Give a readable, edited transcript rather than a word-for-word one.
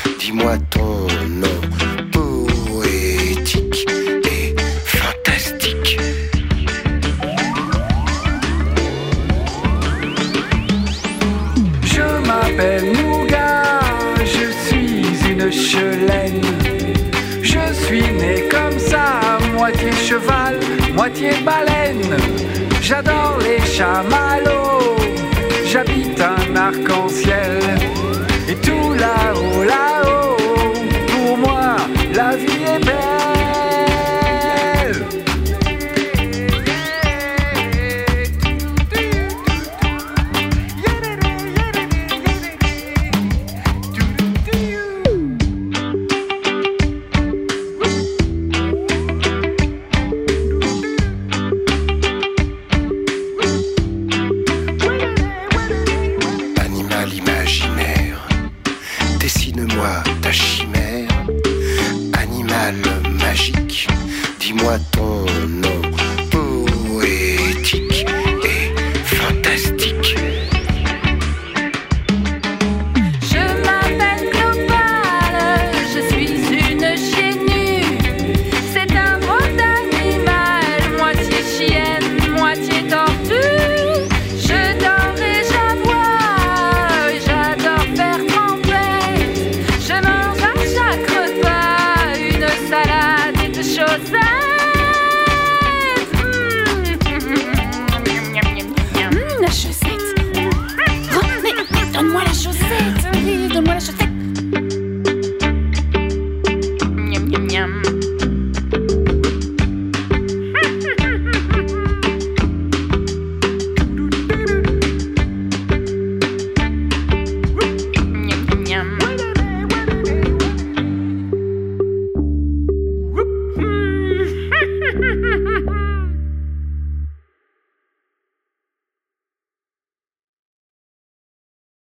dis-moi ton nom poétique et fantastique. Je m'appelle Nougat, je suis une chelène. Je suis né comme ça, moitié cheval, moitié baleine. J'adore les chamallows, j'habite un arc-en-ciel. Et tout là-haut, là-haut, pour moi, la vie est belle. Animal imaginaire, dessine-moi ta chimère. Animal magique, dis-moi ton nom